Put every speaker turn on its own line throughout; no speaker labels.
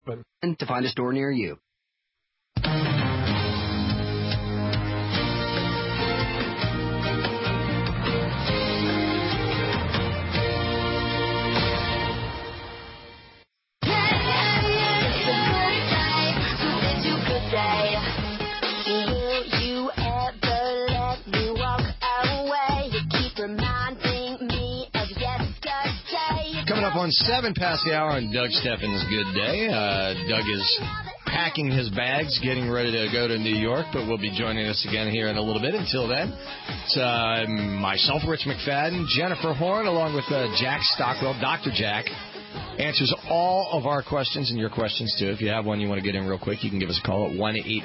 To find a store near you.
Coming up on 7 past the hour on Doug Steffens' Good Day. Doug is packing his bags, getting ready to go to New York, but will be joining us again here in a little bit. Until then, it's myself, Rich McFadden, Jennifer Horn, along with Jack Stockwell. Dr. Jack answers all of our questions and your questions, too. If you have one you want to get in real quick, you can give us a call at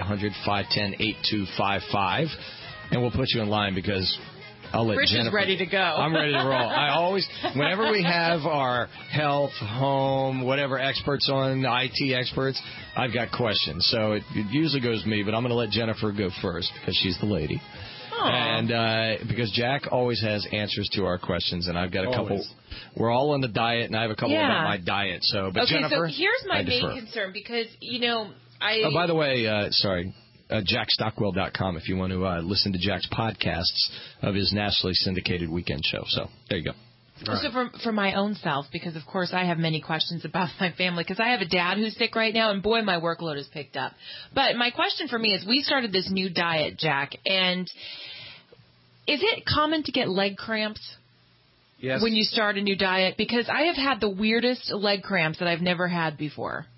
1-800-510-8255, and we'll put you in line because...
Rich is ready to go.
I'm ready to roll. Whenever we have our health, home, whatever experts on, IT experts, I've got questions. So it usually goes me, but I'm going to let Jennifer go first because she's the lady. Aww. And because Jack always has answers to our questions, and I've got a couple. We're all on the diet, and I have a couple about my diet. But
okay,
Jennifer,
so here's my main concern because,
Oh, by the way, sorry. JackStockwell.com if you want to listen to Jack's podcasts of his nationally syndicated weekend show. So there you go.
Right. So for my own self, because, of course, I have many questions about my family, because I have a dad who's sick right now, and, boy, my workload has picked up. But my question for me is, we started this new diet, Jack, and is it common to get leg cramps?
Yes.
When you start a new diet? Because I have had the weirdest leg cramps that I've never had before.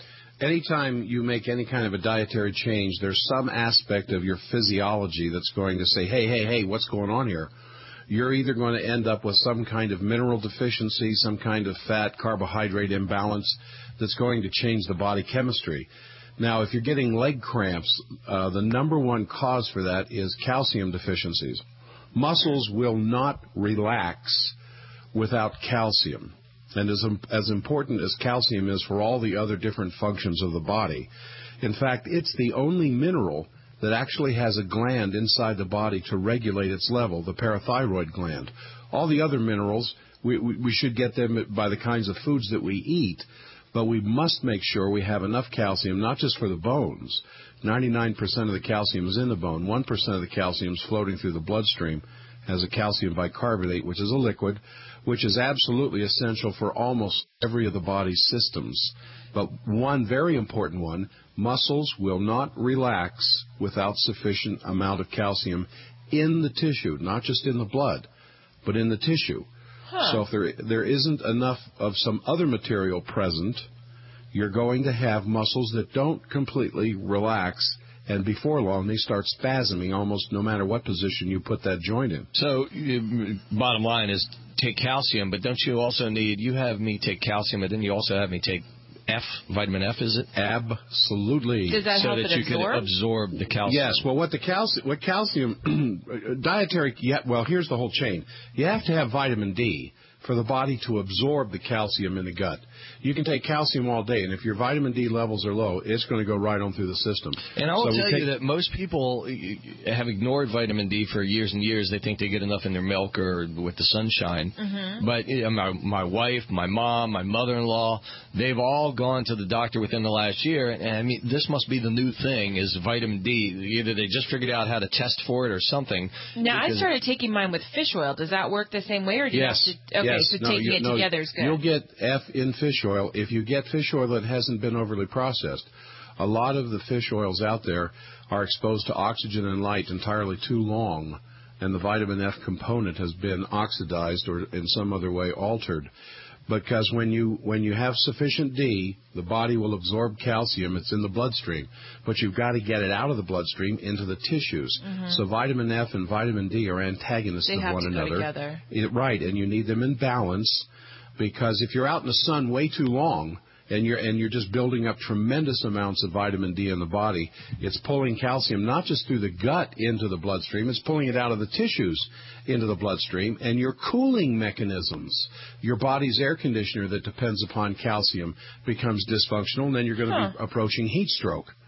Anytime you make any kind of a dietary change, there's some aspect of your physiology that's going to say, hey, what's going on here? You're either going to end up with some kind of mineral deficiency, some kind of fat, carbohydrate imbalance that's going to change the body chemistry. Now, if you're getting leg cramps, the number one cause for that is calcium deficiencies. Muscles will not relax without calcium. And as important as calcium is for all the other different functions of the body, in fact, it's the only mineral that actually has a gland inside the body to regulate its level, the parathyroid gland. All the other minerals, we should get them by the kinds of foods that we eat, but we must make sure we have enough calcium, not just for the bones. 99% of the calcium is in the bone. 1% of the calcium is floating through the bloodstream as a calcium bicarbonate, which is a liquid, which is absolutely essential for almost every of the body's systems. But one very important one, muscles will not relax without sufficient amount of calcium in the tissue, not just in the blood, but in the tissue. So if there isn't enough of some other material present, you're going to have muscles that don't completely relax, and before long they start spasming almost no matter what position you put that joint in.
So bottom line is take calcium, but don't you also need, you have me take calcium, and then you also have me take vitamin F, is it?
Absolutely.
Does that help
so that you can absorb the calcium?
Yes. Well, what calcium, dietary, well, here's the whole chain. You have to have vitamin D for the body to absorb the calcium in the gut. You can take calcium all day, and if your vitamin D levels are low, it's going to go right on through the system.
And I will tell you that most people have ignored vitamin D for years and years. They think they get enough in their milk or with the sunshine. Mm-hmm. But my wife, my mom, my mother-in-law, they've all gone to the doctor within the last year. And I mean, this must be the new thing is vitamin D. Either they just figured out how to test for it or something.
Now, I started taking mine with fish oil. Does that work the same way? Or do you have to, so taking it together is good.
You'll get F in fish oil if you get fish oil that hasn't been overly processed. A lot of the fish oils out there are exposed to oxygen and light entirely too long, and the vitamin F component has been oxidized or in some other way altered. Because when you have sufficient D, the body will absorb calcium. It's in the bloodstream. But you've got to get it out of the bloodstream into the tissues. Mm-hmm. So vitamin F and vitamin D are antagonists of one another.
They have to go together.
Right, and you need them in balance, because if you're out in the sun way too long and you're just building up tremendous amounts of vitamin D in the body, it's pulling calcium not just through the gut into the bloodstream, it's pulling it out of the tissues into the bloodstream, and your cooling mechanisms, your body's air conditioner that depends upon calcium, becomes dysfunctional, and then you're going to be approaching heat stroke.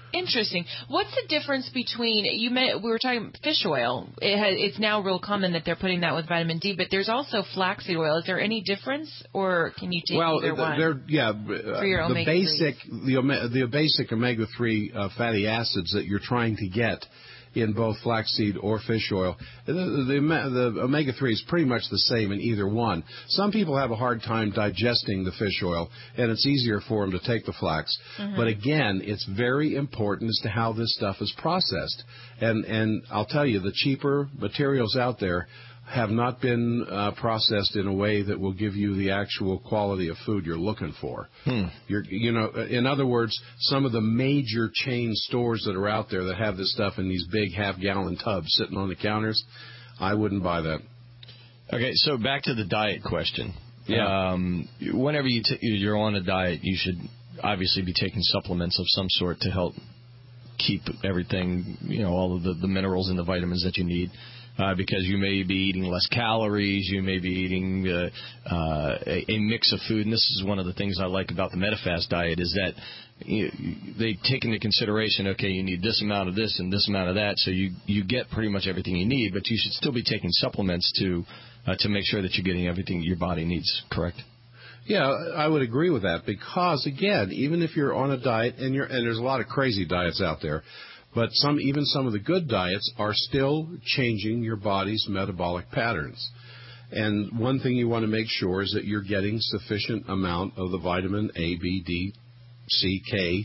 Interesting. What's the difference between we were talking fish oil? It's now real common that they're putting that with vitamin D, but there's also flaxseed oil. Is there any difference, or can you take either one? For your
the basic omega-3 fatty acids that you're trying to get in both flaxseed or fish oil. The omega-3 is pretty much the same in either one. Some people have a hard time digesting the fish oil, and it's easier for them to take the flax. Mm-hmm. But again, it's very important as to how this stuff is processed. And I'll tell you, the cheaper materials out there have not been processed in a way that will give you the actual quality of food you're looking for. In other words, some of the major chain stores that are out there that have this stuff in these big half-gallon tubs sitting on the counters, I wouldn't buy that.
Okay, so back to the diet question.
Yeah.
Whenever you're on a diet, you should obviously be taking supplements of some sort to help keep everything, all of the minerals and the vitamins that you need. Because you may be eating less calories, you may be eating a mix of food. And this is one of the things I like about the Medifast diet is that they take into consideration, okay, you need this amount of this and this amount of that, so you get pretty much everything you need, but you should still be taking supplements to make sure that you're getting everything your body needs, correct?
Yeah, I would agree with that because, again, even if you're on a diet, and there's a lot of crazy diets out there, but even some of the good diets are still changing your body's metabolic patterns. And one thing you want to make sure is that you're getting sufficient amount of the vitamin A, B, D, C, K,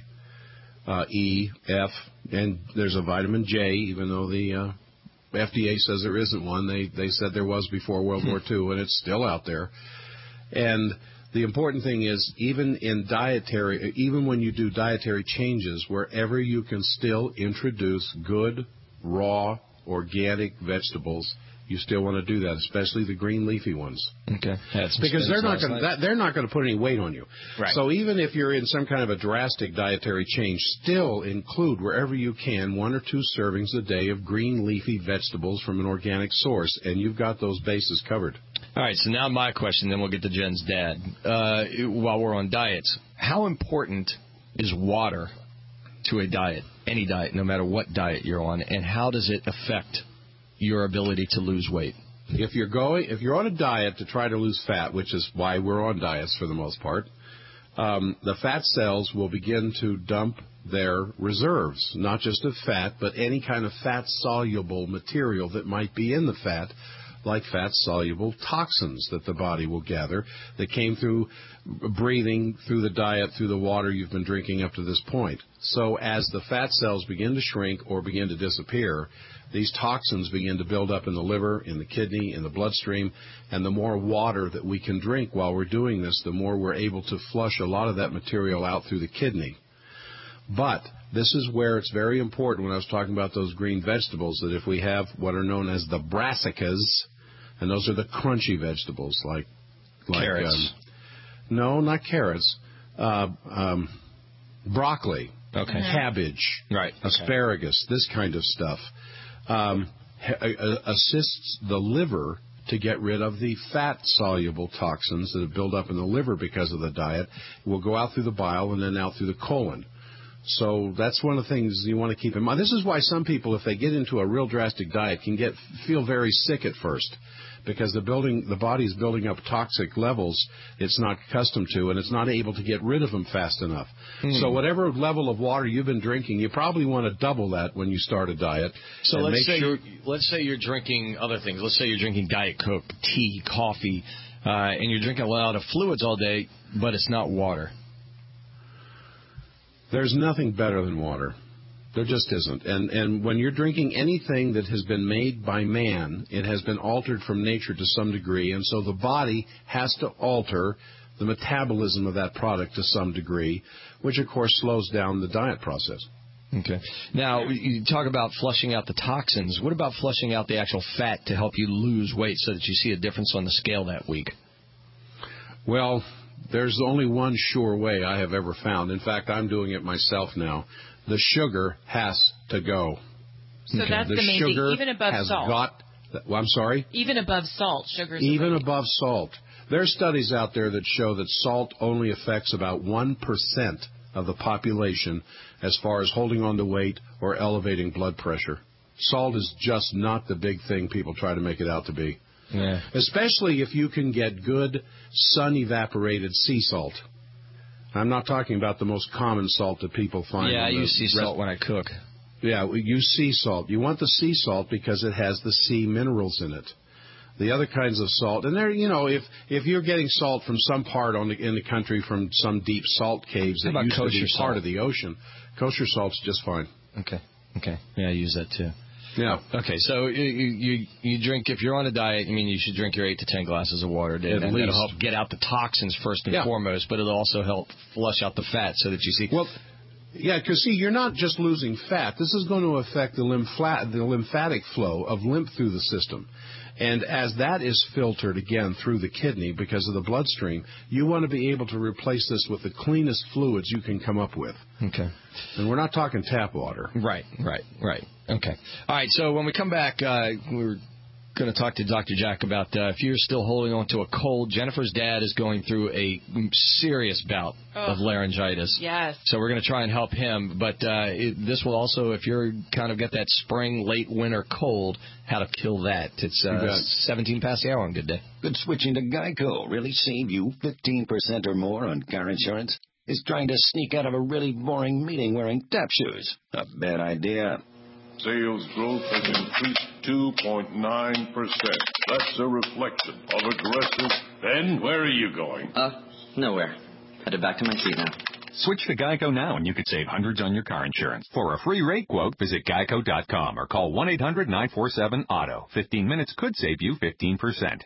E, F, and there's a vitamin J, even though the FDA says there isn't one. They said there was before World War II, and it's still out there. And the important thing is, even when you do dietary changes, wherever you can still introduce good, raw, organic vegetables, you still want to do that, especially the green leafy ones.
Okay.
Because they're not going to put any weight on you.
Right.
So even if you're in some kind of a drastic dietary change, still include wherever you can 1 or 2 servings a day of green leafy vegetables from an organic source, and you've got those bases covered.
All right, so now my question, then we'll get to Jen's dad. While we're on diets, how important is water to a diet, any diet, no matter what diet you're on, and how does it affect your ability to lose weight?
If you're on a diet to try to lose fat, which is why we're on diets for the most part, the fat cells will begin to dump their reserves, not just of fat, but any kind of fat-soluble material that might be in the fat, like fat-soluble toxins that the body will gather that came through breathing, through the diet, through the water you've been drinking up to this point. So as the fat cells begin to shrink or begin to disappear, these toxins begin to build up in the liver, in the kidney, in the bloodstream, and the more water that we can drink while we're doing this, the more we're able to flush a lot of that material out through the kidney. But this is where it's very important when I was talking about those green vegetables, that if we have what are known as the brassicas, and those are the crunchy vegetables like
carrots.
No, not carrots. Broccoli, cabbage, asparagus, this kind of stuff assists the liver to get rid of the fat-soluble toxins that have built up in the liver because of the diet. It will go out through the bile and then out through the colon. So that's one of the things you want to keep in mind. This is why some people, if they get into a real drastic diet, can feel very sick at first, because the body is building up toxic levels it's not accustomed to, and it's not able to get rid of them fast enough. So whatever level of water you've been drinking, you probably want to double that when you start a diet.
So let's say you're drinking other things. Let's say you're drinking Diet Coke, tea, coffee, and you're drinking a lot of fluids all day, but it's not water.
There's nothing better than water. There just isn't. And when you're drinking anything that has been made by man, it has been altered from nature to some degree, and so the body has to alter the metabolism of that product to some degree, which, of course, slows down the diet process.
Okay. Now, you talk about flushing out the toxins. What about flushing out the actual fat to help you lose weight so that you see a difference on the scale that week?
Well, there's only one sure way I have ever found. In fact, I'm doing it myself now. The sugar has to go.
So that's the main thing, even above salt.
I'm sorry?
Even above salt, sugar is
even above salt. There are studies out there that show that salt only affects about 1% of the population as far as holding on to weight or elevating blood pressure. Salt is just not the big thing people try to make it out to be.
Yeah.
Especially if you can get good sun-evaporated sea salt. I'm not talking about the most common salt that people find.
Yeah, I use sea salt when I cook.
Yeah, we use sea salt. You want the sea salt because it has the sea minerals in it. The other kinds of salt, and there, if you're getting salt from some part in the country from some deep salt caves that used to be part of the ocean, kosher salt's just fine.
Okay. Yeah, I use that too.
Yeah.
Okay, so you drink, if you're on a diet, you should drink your 8 to 10 glasses of water a day. And that'll help get out the toxins first and foremost, but it'll also help flush out the fat so that you see.
Well, yeah, because see, you're not just losing fat. This is going to affect the lymphatic flow of lymph through the system. And as that is filtered, again, through the kidney because of the bloodstream, you want to be able to replace this with the cleanest fluids you can come up with.
Okay.
And we're not talking tap water.
Right. Okay. All right, so when we come back, we're going to talk to Dr. Jack about if you're still holding on to a cold. Jennifer's dad is going through a serious bout of laryngitis.
Yes.
So we're going to try and help him. But this will also, if you're kind of got that spring, late winter cold, how to kill that. It's 17 past the hour on Good Day.
Could switching to Geico really save you 15% or more on car insurance? Is trying to sneak out of a really boring meeting wearing tap shoes a bad idea?
Sales growth has increased 2.9%. That's a reflection of aggressive. Ben, where are you going?
Nowhere. Headed back to my seat now.
Switch to Geico now and you could save hundreds on your car insurance. For a free rate quote, visit geico.com or call 1-800-947-AUTO. 15 minutes could save you 15%.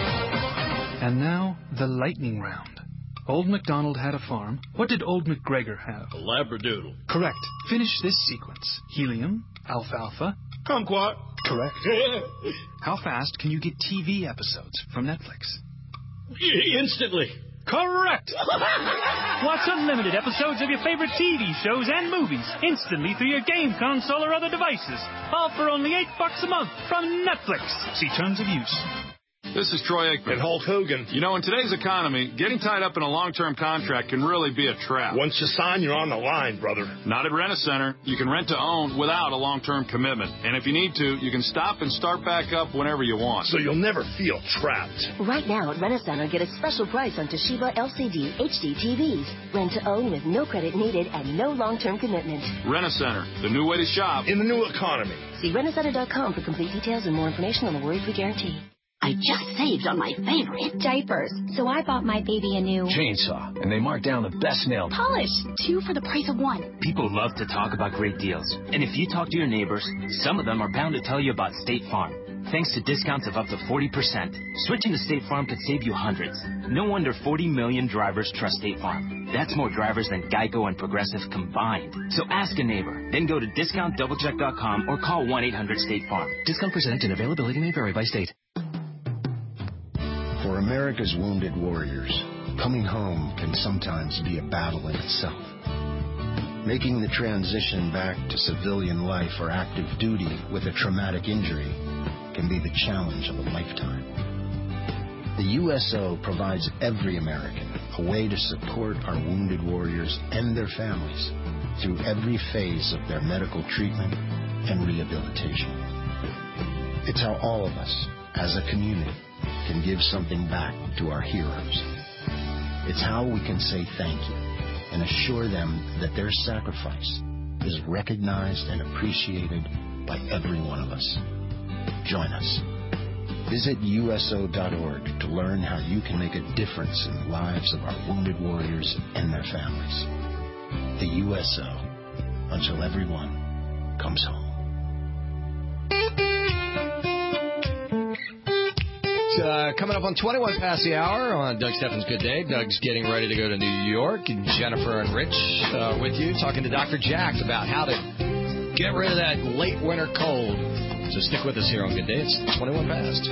And now, the lightning round. Old MacDonald had a farm. What did Old MacGregor have?
A Labradoodle.
Correct. Finish this sequence. Helium, alfalfa.
Kumquat.
Correct. How fast can you get TV episodes from Netflix?
Instantly.
Correct! Watch unlimited episodes of your favorite TV shows and movies instantly through your game console or other devices. All for only $8 a month from Netflix. See terms of use.
This is Troy Aikman.
And Hulk Hogan.
You know, in today's economy, getting tied up in a long-term contract can really be a trap.
Once you sign, you're on the line, brother.
Not at Rent-A-Center. You can rent to own without a long-term commitment. And if you need to, you can stop and start back up whenever you want.
So you'll never feel trapped.
Right now at Rent-A-Center, get a special price on Toshiba LCD HD TVs. Rent to own with no credit needed and no long-term commitment.
Rent-A-Center, the new way to shop.
In the new economy.
See rentacenter.com for complete details and more information on the worry-free guarantee.
I just saved on my favorite diapers, so I bought my baby a new
chainsaw, and they marked down the best nail
polish, 2 for the price of 1.
People love to talk about great deals, and if you talk to your neighbors, some of them are bound to tell you about State Farm. Thanks to discounts of up to 40%, switching to State Farm could save you hundreds. No wonder 40 million drivers trust State Farm. That's more drivers than Geico and Progressive combined. So ask a neighbor, then go to discountdoublecheck.com or call 1-800-STATE-FARM.
Discount percentage and availability may vary by state.
For America's wounded warriors, coming home can sometimes be a battle in itself. Making the transition back to civilian life or active duty with a traumatic injury can be the challenge of a lifetime. The USO provides every American a way to support our wounded warriors and their families through every phase of their medical treatment and rehabilitation. It's how all of us, as a community, can give something back to our heroes. It's how we can say thank you and assure them that their sacrifice is recognized and appreciated by every one of us. Join us. Visit USO.org to learn how you can make a difference in the lives of our wounded warriors and their families. The USO, until everyone comes home.
Coming up on 21 past the hour on Doug Steffens' Good Day. Doug's getting ready to go to New York, and Jennifer and Rich with you, talking to Dr. Jack about how to get rid of that late winter cold. So stick with us here on Good Day. It's 21 past.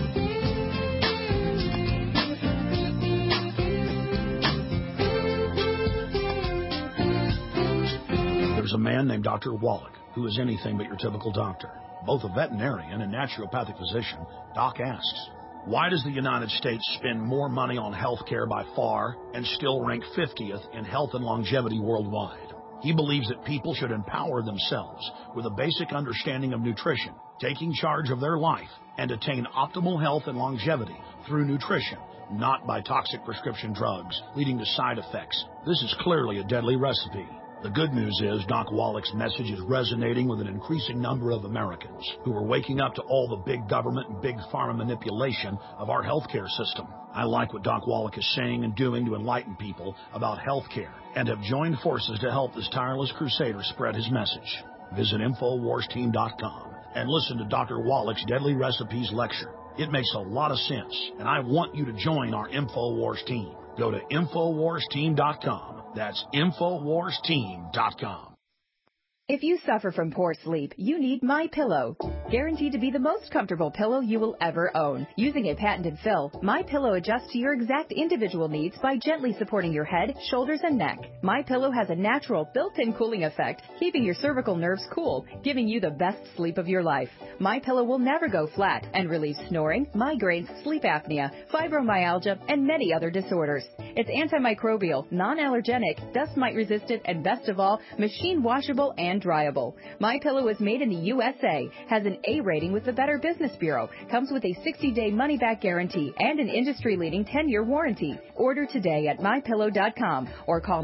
There's a man named Dr. Wallach who is anything but your typical doctor. Both a veterinarian and naturopathic physician, Doc asks, Why does the United States spend more money on health care by far and still rank 50th in health and longevity worldwide? He believes that people should empower themselves with a basic understanding of nutrition, taking charge of their life, and attain optimal health and longevity through nutrition, not by toxic prescription drugs leading to side effects. This is clearly a deadly recipe. The good news is Doc Wallach's message is resonating with an increasing number of Americans who are waking up to all the big government and big pharma manipulation of our healthcare system. I like what Doc Wallach is saying and doing to enlighten people about healthcare and have joined forces to help this tireless crusader spread his message. Visit InfoWarsTeam.com and listen to Dr. Wallach's Deadly Recipes lecture. It makes a lot of sense, and I want you to join our InfoWars team. Go to InfoWarsTeam.com. That's InfoWarsTeam.com.
If you suffer from poor sleep, you need MyPillow. Guaranteed to be the most comfortable pillow you will ever own. Using a patented fill, MyPillow adjusts to your exact individual needs by gently supporting your head, shoulders, and neck. MyPillow has a natural built-in cooling effect, keeping your cervical nerves cool, giving you the best sleep of your life. MyPillow will never go flat and relieves snoring, migraines, sleep apnea, fibromyalgia, and many other disorders. It's antimicrobial, non-allergenic, dust mite resistant, and best of all, machine washable and dryable. MyPillow is made in the USA, has an A rating with the Better Business Bureau, comes with a 60-day money-back guarantee and an industry-leading 10-year warranty. Order today at MyPillow.com or call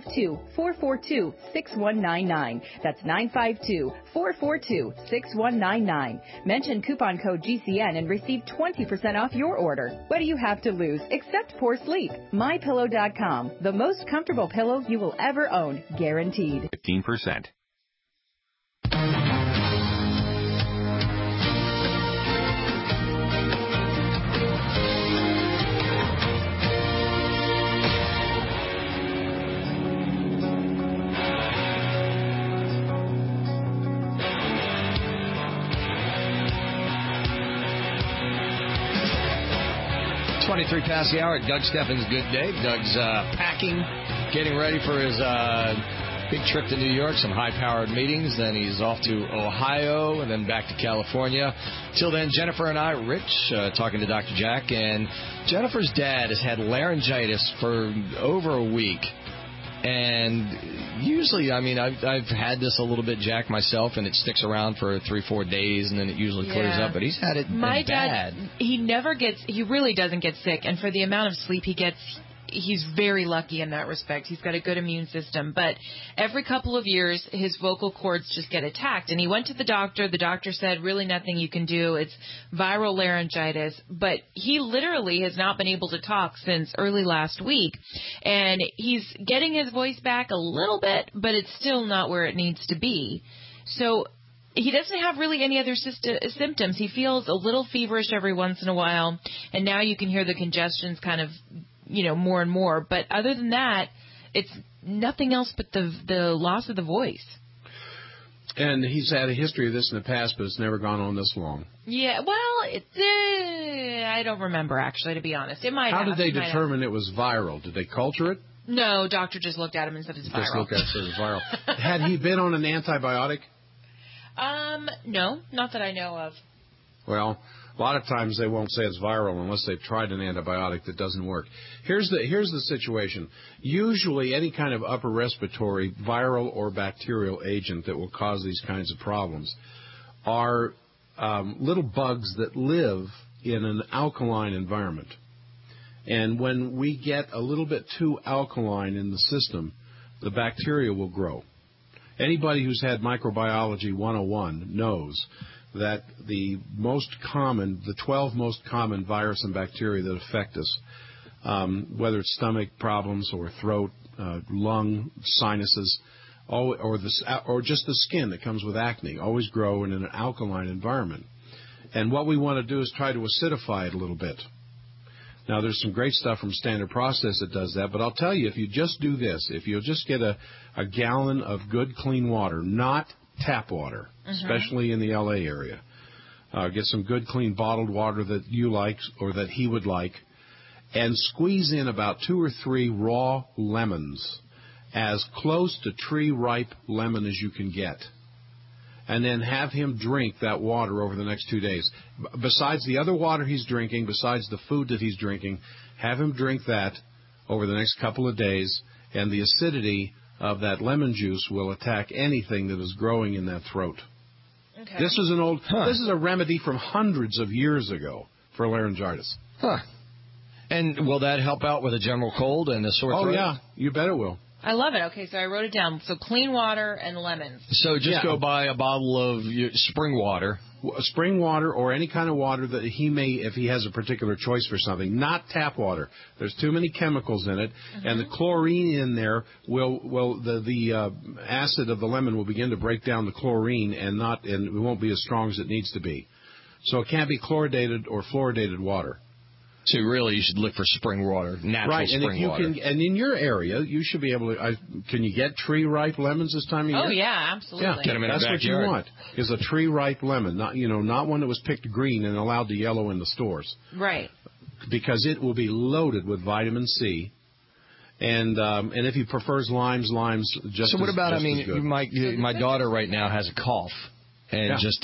952-442-6199. That's 952-442-6199. Mention coupon code GCN and receive 20% off your order. What do you have to lose except poor sleep? MyPillow.com, the most comfortable pillow you will ever own, guaranteed.
15%.
23 past the hour at Doug Steffens' Good Day. Doug's packing, getting ready for his big trip to New York, some high-powered meetings. Then he's off to Ohio and then back to California. Till then, Jennifer and I, Rich, talking to Dr. Jack. And Jennifer's dad has had laryngitis for over a week. And usually, I mean, I've had this a little bit, Jack, myself, and it sticks around for 3-4 days, and then it usually clears up. But he's had it
My
bad.
dad, he really doesn't get sick, and for the amount of sleep he gets, he's very lucky in that respect. He's got a good immune system. But every couple of years, his vocal cords just get attacked. And he went to the doctor. The doctor said, really nothing you can do. It's viral laryngitis. But he literally has not been able to talk since early last week. And he's getting his voice back a little bit, but it's still not where it needs to be. So he doesn't have really any other symptoms. He feels a little feverish every once in a while. And now you can hear the congestions kind of, more and more. But other than that, it's nothing else but the loss of the voice.
And he's had a history of this in the past, but it's never gone on this long.
Yeah, well, I don't remember, actually, to be honest. It might have.
How did they determine it was viral? Did they culture it?
No, doctor just looked at him and said it's viral.
Just looked at it and said it's viral. Had he been on an antibiotic?
No, not that I know of.
Well, a lot of times they won't say it's viral unless they've tried an antibiotic that doesn't work. Here's the situation. Usually any kind of upper respiratory viral or bacterial agent that will cause these kinds of problems are little bugs that live in an alkaline environment. And when we get a little bit too alkaline in the system, the bacteria will grow. Anybody who's had microbiology 101 knows that the 12 most common virus and bacteria that affect us, whether it's stomach problems or throat, lung, sinuses, or just the skin that comes with acne, always grow in an alkaline environment. And what we want to do is try to acidify it a little bit. Now, there's some great stuff from Standard Process that does that, but I'll tell you, if you just do this, if you'll just get a gallon of good, clean water, not tap water, especially in the L.A. area. Get some good, clean bottled water that you like or that he would like, and squeeze in about 2 or 3 raw lemons, as close to tree-ripe lemon as you can get. and then have him drink that water over the next 2 days. Besides the other water he's drinking, besides the food that he's drinking, have him drink that over the next couple of days, and the acidity of that lemon juice will attack anything that is growing in that throat.
Okay.
This is a remedy from hundreds of years ago for laryngitis.
Huh. And will that help out with a general cold and a sore throat?
Oh, yeah. You bet it will.
I love it. Okay, so I wrote it down. So clean water and lemons.
So just go buy a bottle of spring water.
Spring water or any kind of water that he may, if he has a particular choice for something, not tap water. There's too many chemicals in it, and the chlorine in there the acid of the lemon will begin to break down the chlorine, and it won't be as strong as it needs to be. So it can't be chloridated or fluoridated water.
So really, you should look for spring water, natural spring water.
And in your area, you should be able to. Can you get tree-ripe lemons this time of year?
Oh yeah, absolutely.
Yeah,
get them in
that's
the
what you want. Is a tree-ripe lemon, not one that was picked green and allowed to yellow in the stores.
Right.
Because it will be loaded with vitamin C. And if he prefers limes just.
So what about?
As good.
My daughter right now has a cough. And just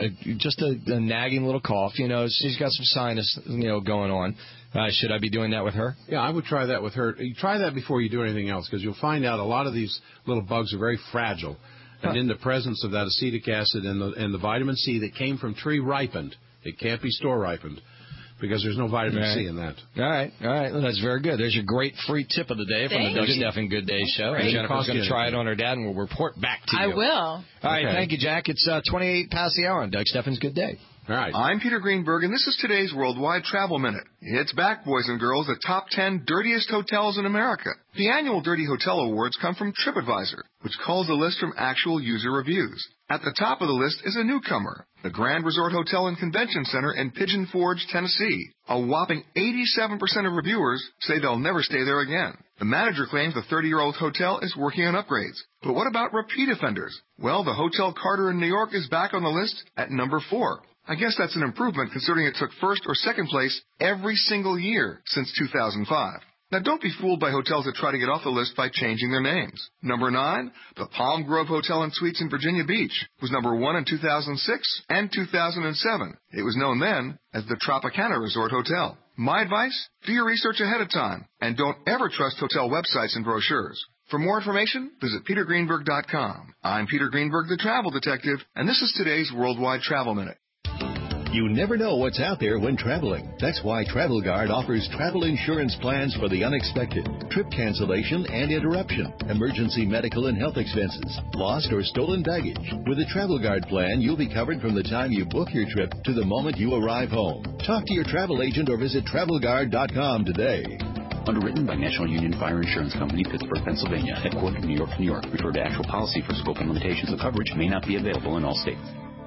a nagging little cough, she's got some sinus, going on. Should I be doing that with her?
Yeah, I would try that with her. You try that before you do anything else, because you'll find out a lot of these little bugs are very fragile. And in the presence of that acetic acid and the vitamin C that came from tree ripened, it can't be store ripened, because there's no vitamin C in that.
All right. Well, that's very good. There's your great free tip of the day from the Doug Stephan Good Day Show. And Jennifer's going to try it on her dad, and we'll report back to you.
I will.
All right, thank you, Jack. It's 28 past the hour on Doug Stephan's Good Day.
All right.
I'm Peter Greenberg, and this is today's Worldwide Travel Minute. It's back, boys and girls, the top 10 dirtiest hotels in America. The annual Dirty Hotel Awards come from TripAdvisor, which calls the list from actual user reviews. At the top of the list is a newcomer, the Grand Resort Hotel and Convention Center in Pigeon Forge, Tennessee. A whopping 87% of reviewers say they'll never stay there again. The manager claims the 30-year-old hotel is working on upgrades. But what about repeat offenders? Well, the Hotel Carter in New York is back on the list at number 4. I guess that's an improvement considering it took first or second place every single year since 2005. Now, don't be fooled by hotels that try to get off the list by changing their names. Number 9, the Palm Grove Hotel and Suites in Virginia Beach was number 1 in 2006 and 2007. It was known then as the Tropicana Resort Hotel. My advice? Do your research ahead of time, and don't ever trust hotel websites and brochures. For more information, visit petergreenberg.com. I'm Peter Greenberg, the travel detective, and this is today's Worldwide Travel Minute.
You never know what's out there when traveling. That's why Travel Guard offers travel insurance plans for the unexpected, trip cancellation and interruption, emergency medical and health expenses, lost or stolen baggage. With a Travel Guard plan, you'll be covered from the time you book your trip to the moment you arrive home. Talk to your travel agent or visit TravelGuard.com today.
Underwritten by National Union Fire Insurance Company, Pittsburgh, Pennsylvania. Headquartered in New York, New York. Refer to actual policy for scope and limitations of coverage. May not be available in all states.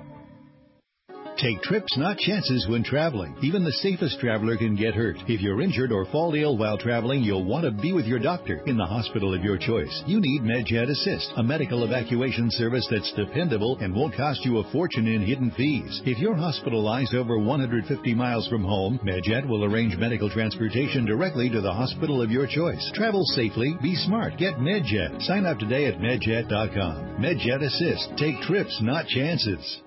Take trips, not chances when traveling. Even the safest traveler can get hurt. If you're injured or fall ill while traveling, you'll want to be with your doctor in the hospital of your choice. You need MedJet Assist, a medical evacuation service that's dependable and won't cost you a fortune in hidden fees. If you're hospitalized over 150 miles from home, MedJet will arrange medical transportation directly to the hospital of your choice. Travel safely, be smart, get MedJet. Sign up today at MedJet.com. MedJet Assist. Take trips, not chances.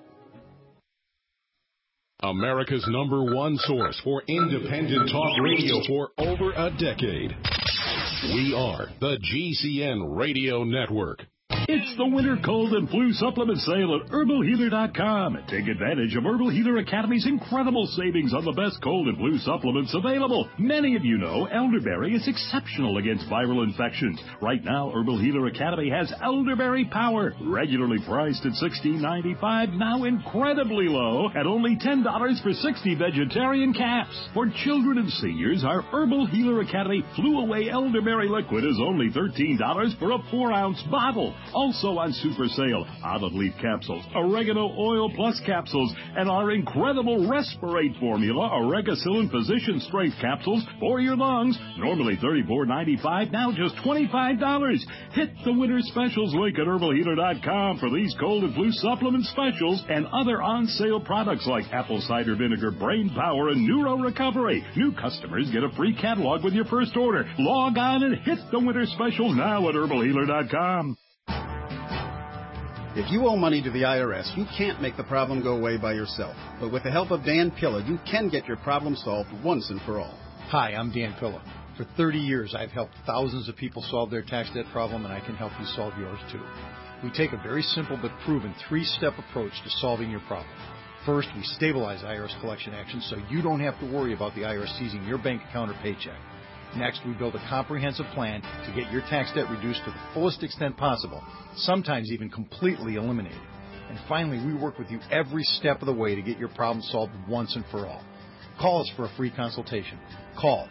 America's #1 source for independent talk radio for over a decade. We are the GCN Radio Network.
It's the winter cold and flu supplement sale at HerbalHealer.com. Take advantage of Herbal Healer Academy's incredible savings on the best cold and flu supplements available. Many of you know elderberry is exceptional against viral infections. Right now, Herbal Healer Academy has Elderberry Power, regularly priced at $16.95, now incredibly low at only $10 for 60 vegetarian caps. For children and seniors, our Herbal Healer Academy Flew Away Elderberry Liquid is only $13 for a 4-ounce bottle. Also on super sale, olive leaf capsules, oregano oil plus capsules, and our incredible Respirate formula, Oregacillin Physician Strength capsules for your lungs. Normally $34.95, now just $25. Hit the winter specials link at HerbalHealer.com for these cold and flu supplement specials and other on-sale products like apple cider vinegar, brain power, and neuro recovery. New customers get a free catalog with your first order. Log on and hit the winter special now at HerbalHealer.com.
If you owe money to the IRS, you can't make the problem go away by yourself. But with the help of Dan Pilla, you can get your problem solved once and for all.
Hi, I'm Dan Pilla. For 30 years, I've helped thousands of people solve their tax debt problem, and I can help you solve yours too. We take a very simple but proven 3-step approach to solving your problem. First, we stabilize IRS collection actions so you don't have to worry about the IRS seizing your bank account or paycheck. Next, we build a comprehensive plan to get your tax debt reduced to the fullest extent possible, sometimes even completely eliminated. And finally, we work with you every step of the way to get your problem solved once and for all. Call us for a free consultation. Call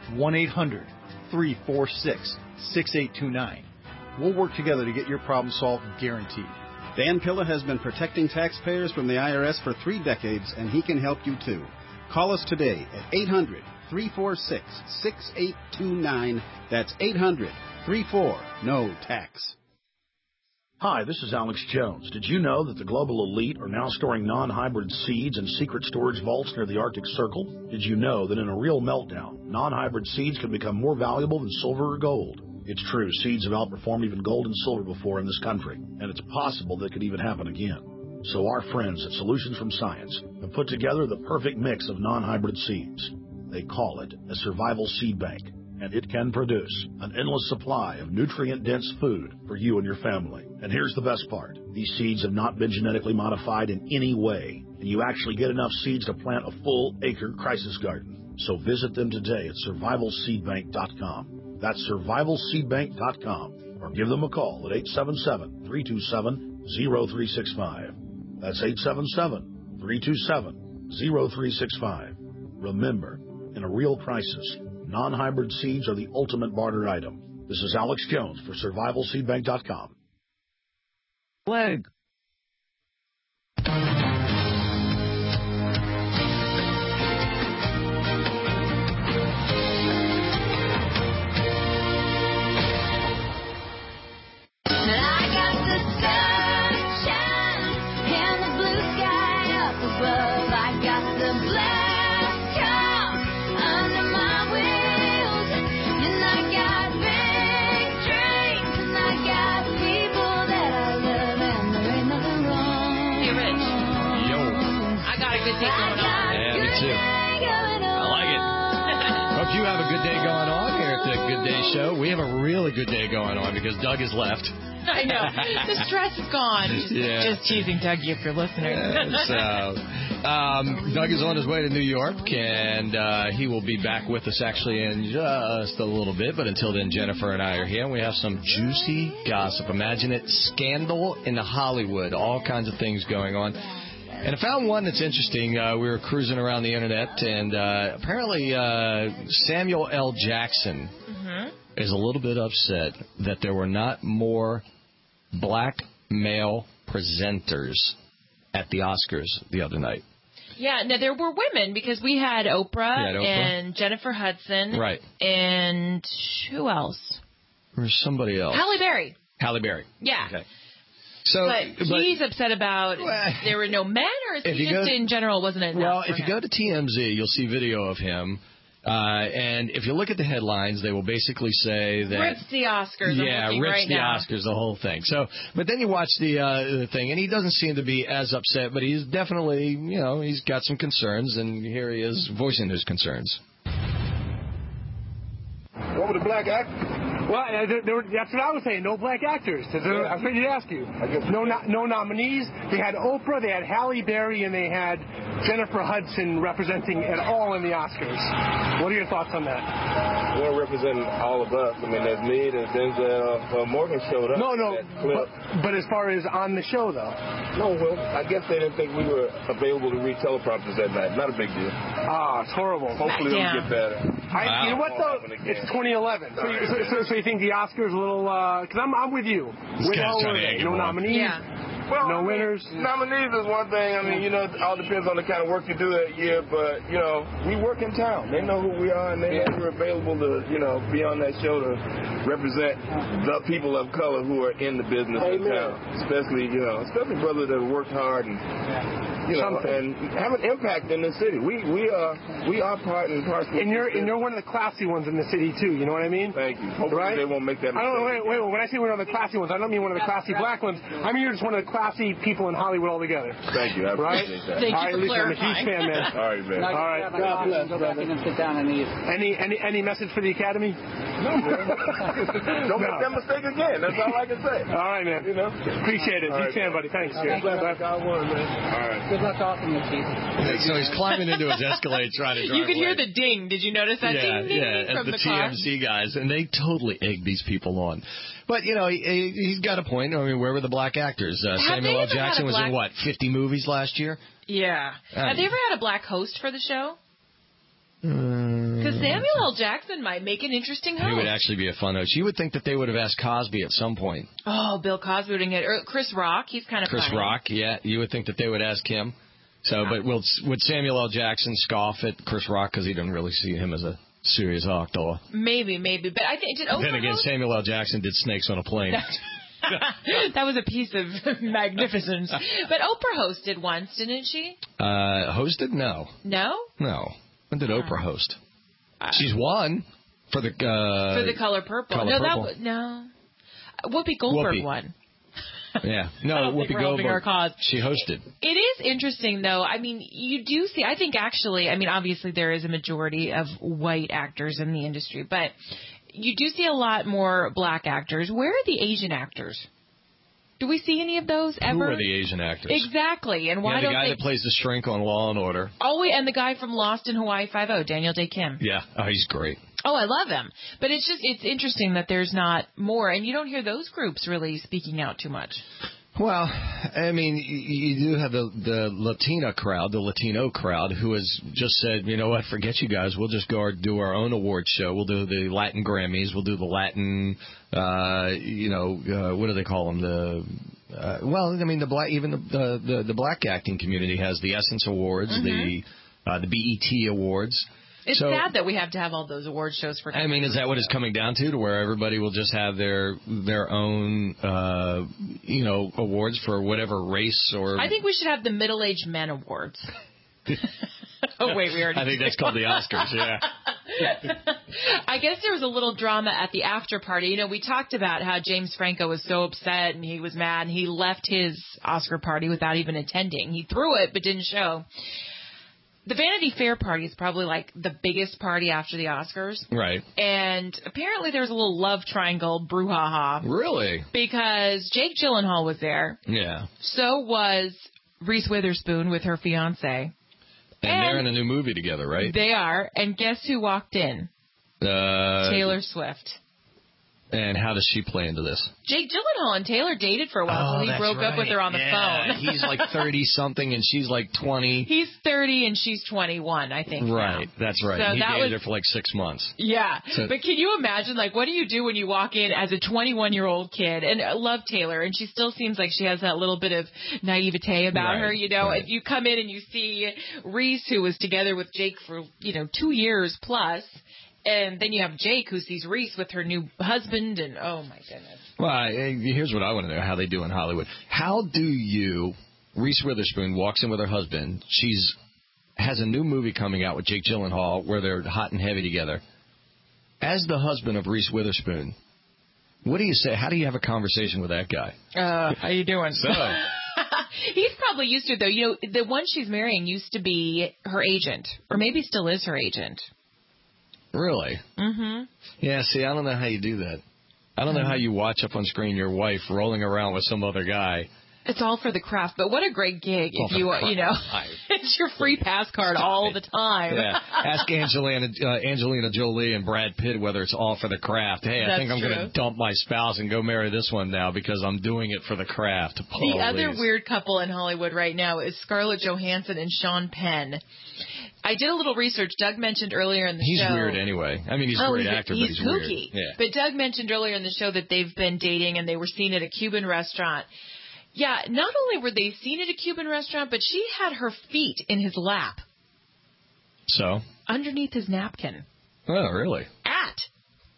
1-800-346-6829. We'll work together to get your problem solved, guaranteed.
Dan Pilla has been protecting taxpayers from the IRS for 3 decades, and he can help you too. Call us today at 800-346-6829. That's 800-34-NO-TAX.
Hi, this is Alex Jones. Did you know that the global elite are now storing non-hybrid seeds in secret storage vaults near the Arctic Circle? Did you know that in a real meltdown, non-hybrid seeds can become more valuable than silver or gold? It's true, seeds have outperformed even gold and silver before in this country, and it's possible that could even happen again. So our friends at Solutions from Science have put together the perfect mix of non-hybrid seeds. They call it a survival seed bank, and it can produce an endless supply of nutrient-dense food for you and your family. And here's the best part. These seeds have not been genetically modified in any way, and you actually get enough seeds to plant a full-acre crisis garden. So visit them today at survivalseedbank.com. That's survivalseedbank.com, or give them a call at 877-327-0365. That's 877-327-0365. Remember, in a real crisis, non-hybrid seeds are the ultimate barter item. This is Alex Jones for survivalseedbank.com.
Leg.
You have a good day going on here at the Good Day Show. We have a really good day going on because Doug has left.
I know. The stress is gone. Just teasing Dougie if you're listening.
Doug is on his way to New York, and he will be back with us actually in just a little bit. But until then, Jennifer and I are here, and we have some juicy gossip. Imagine it, scandal in Hollywood, all kinds of things going on. And I found one that's interesting. We were cruising around the internet, and apparently Samuel L. Jackson is a little bit upset that there were not more black male presenters at the Oscars the other night.
Yeah, no, there were women because we had Oprah, and Jennifer Hudson.
Right.
And who else?
There was somebody else.
Halle Berry.
Halle Berry.
Yeah.
Okay.
But he's upset about there were no men, or is he just in general wasn't enough?
Well, if you go to TMZ, you'll see video of him. And if you look at the headlines, they will basically say that
rips the Oscars.
Rips the Oscars, the whole thing. So, but then you watch the thing, and he doesn't seem to be as upset, but he's definitely, he's got some concerns, and here he is voicing his concerns.
What were the black actors?
Well, that's what I was saying. No black actors. I figured to ask you. No nominees. They had Oprah, they had Halle Berry, and they had Jennifer Hudson representing it all in the Oscars. What are your thoughts on that?
Well, representing all of us. I mean, there's me, there's Denzel Morgan showed up.
No. But as far as on the show, though?
No, well, I guess they didn't think we were available to read teleprompters that night. Not a big deal.
It's horrible.
Hopefully it'll get better.
You know what, though? It's 2011. So you think the Oscars a little, because I'm with you. No nominees.
Yeah.
Well,
no winners.
Nominees is one thing. I mean, it all depends on the kind of work you do that year. But, we work in town. They know who we are, and they know we're available to, be on that show to represent the people of color who are in the business in town. Especially brothers that have worked hard and and have an impact in the city. We are part and parcel.
And you're one of the classy ones in the city too. You know what I mean?
Thank you. Hopefully they won't make that mistake.
Wait. When I say we're one of the classy ones, I don't mean one of the classy black ones. I mean you're just one of the classy people in Hollywood altogether.
Thank you. I appreciate that.
Thank
you
for
clarifying. I'm a huge fan, man.
All right, man.
All right.
God bless, brother. Sit down and eat.
Any message for the Academy?
No, man. Don't make that mistake again. That's all I can say.
All right, man. Appreciate it. Huge fan, buddy. Thanks.
God won, man. All right.
Good luck talking to you, Chief.
So he's climbing into his Escalade trying to drive
You could
away.
hear the ding. Did you notice that?
Yeah,
ding, ding, ding
as
from
the
car?
TMZ guys, and they totally egg these people on. But, he's got a point. I mean, where were the black actors? Samuel L. Jackson was in, 50 movies last year?
Yeah. Have they ever had a black host for the show? Because Samuel L. Jackson might make an interesting host.
He would actually be a fun host. You would think that they would have asked Cosby at some point.
Oh, Bill Cosby would get, or Chris Rock. He's kind of
Chris
funny.
Rock, yeah. You would think that they would ask him. So, but would Samuel L. Jackson scoff at Chris Rock because he didn't really see him as a serious actor?
Maybe. But I think, did Oprah
Then again,
host?
Samuel L. Jackson did Snakes on a Plane.
That was a piece of magnificence. But Oprah hosted once, didn't she?
Hosted? No.
No?
No. When did Oprah host? She's won for the
for the Color Purple.
Color
no,
Purple.
no. Whoopi Goldberg
Whoopi.
won.
Yeah. No, Whoopi Goldberg. She hosted.
It is interesting, though. I mean, you do see, I think actually, obviously there is a majority of white actors in the industry, but you do see a lot more black actors. Where are the Asian actors? Do we see any of those ever?
Who are the Asian actors?
Exactly. And why
the
don't
guy
they...
that plays the shrink on Law and Order.
Oh, and the guy from Lost in Hawaii Five-0, Daniel Day Kim.
Yeah. Oh, he's great.
Oh, I love him. But it's interesting that there's not more, and you don't hear those groups really speaking out too much.
Well, I mean, you do have the Latina crowd, the Latino crowd, who has just said, you know what, forget you guys. We'll just go do our own award show. We'll do the Latin Grammys. We'll do the Latin, what do they call them? The black acting community has the Essence Awards, the BET Awards.
It's sad that we have to have all those award shows for.
I mean, is that what it's coming down to where everybody will just have their own, awards for whatever race or?
I think we should have the Middle-Aged Men Awards. Oh, wait, we already.
I think that's called the Oscars, yeah.
I guess there was a little drama at the after party. We talked about how James Franco was so upset and he was mad and he left his Oscar party without even attending. He threw it but didn't show. The Vanity Fair party is probably like the biggest party after the Oscars.
Right.
And apparently there was a little love triangle brouhaha.
Really?
Because Jake Gyllenhaal was there.
Yeah.
So was Reese Witherspoon with her fiancé.
And they're in a new movie together, right?
They are. And guess who walked in? Taylor Swift.
And how does she play into this?
Jake Gyllenhaal and Taylor dated for a while, so he broke up with her on the phone.
He's like 30-something, and she's like 20.
He's 30, and she's 21, I think.
Right,
now.
that's right.
So
he
that
dated her for like 6 months.
Yeah, but can you imagine, what do you do when you walk in as a 21-year-old kid? And I love Taylor, and she still seems like she has that little bit of naivete about her,
Right.
If you come in and you see Reese, who was together with Jake for, 2 years plus, and then you have Jake, who sees Reese with her new husband, and oh, my goodness.
Well, here's what I want to know, how they do in Hollywood. How do Reese Witherspoon walks in with her husband. Has a new movie coming out with Jake Gyllenhaal where they're hot and heavy together. As the husband of Reese Witherspoon, what do you say? How do you have a conversation with that guy?
How you doing?
So...
He's probably used to it, though. The one she's marrying used to be her agent, or maybe still is her agent.
Really?
Mm-hmm.
Yeah, see, I don't know how you do that. I don't know how you watch up on screen your wife rolling around with some other guy.
It's all for the craft, but what a great gig if it's your free pass card all the time.
Yeah. Ask Angelina Jolie and Brad Pitt whether it's all for the craft. Hey, I think I'm going to dump my spouse and go marry this one now because I'm doing it for the craft.
The other weird couple in Hollywood right now is Scarlett Johansson and Sean Penn. I did a little research. Doug mentioned earlier in the show.
He's weird anyway. I mean, he's a great actor, but he's
kooky.
Weird. Yeah.
But Doug mentioned earlier in the show that they've been dating and they were seen at a Cuban restaurant. Yeah, not only were they seen at a Cuban restaurant, but she had her feet in his lap.
So?
Underneath his napkin.
Oh, really?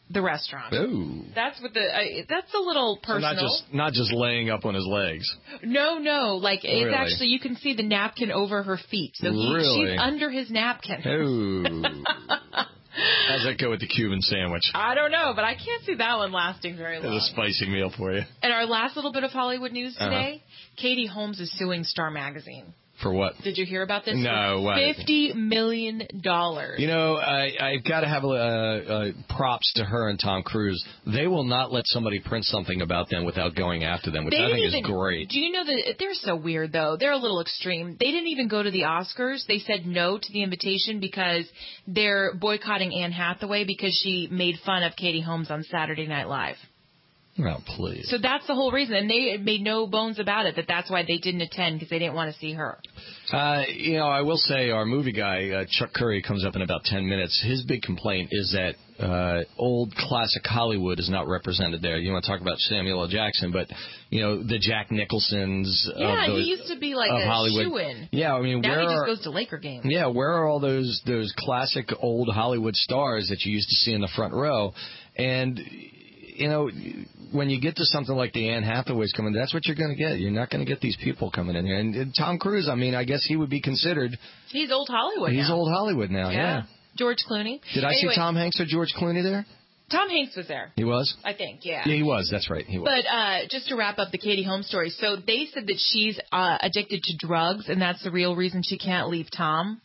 the restaurant.
Ooh.
That's what that's a little personal.
So not just laying up on his legs.
No. Like, it's
Really?
actually, you can see the napkin over her feet. So
Really?
she's under his napkin.
Ooh. How's that go with the Cuban sandwich?
I don't know, but I can't see that one lasting very long.
It's a spicy meal for you.
And our last little bit of Hollywood news today, Katie Holmes is suing Star Magazine.
For what?
Did you hear about this?
No.
For $50 million.
You know, I've got to have props to her and Tom Cruise. They will not let somebody print something about them without going after them, which I think is great.
Do you know that they're so weird, though? They're a little extreme. They didn't even go to the Oscars. They said no to the invitation because they're boycotting Anne Hathaway because she made fun of Katie Holmes on Saturday Night Live.
Oh, please.
So that's the whole reason. And they made no bones about it, that's why they didn't attend, because they didn't want to see her.
You know, I will say our movie guy, Chuck Curry, comes up in about 10 minutes. His big complaint is that old classic Hollywood is not represented there. You want to talk about Samuel L. Jackson, but, you know, the Jack Nicholsons of
he used to be like a
Hollywood.
shoo-in.
Yeah, I mean,
now he just goes to Laker games.
Yeah, where are all those classic old Hollywood stars that you used to see in the front row? And, you know, when you get to something like the Anne Hathaways coming, that's what you're going to get. You're not going to get these people coming in here. And Tom Cruise, I mean, I guess he would be considered.
He's old Hollywood
He's
now.
old Hollywood now, yeah.
George Clooney.
Did I see Tom Hanks or George Clooney there?
Tom Hanks was there.
He was?
I think, yeah.
Yeah, he was. That's right. He was.
But just to wrap up the Katie Holmes story, so they said that she's addicted to drugs, and that's the real reason she can't leave Tom.